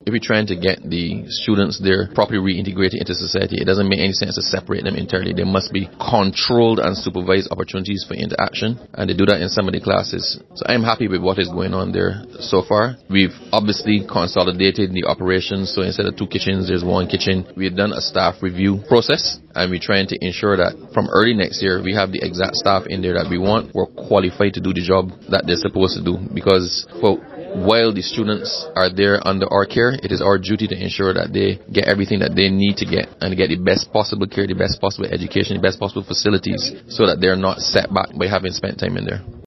if we're trying to get the students there properly reintegrated into society, it doesn't make any sense to separate them entirely. There must be controlled and supervised opportunities for interaction, and they do that in some of the classes. So I'm happy with what is going on there so far. We've obviously consolidated the operations, so instead of 2 kitchens, there's 1 kitchen. We've done a staff review process, and we're trying to ensure that from early next year, we have the exact staff in there that we want. We're qualified to do the job that they're supposed to do, because while the students are there under our care, it is our duty to ensure that they get everything that they need to get and get the best possible care, the best possible education, the best possible facilities, so that they're not set back by having spent time in there.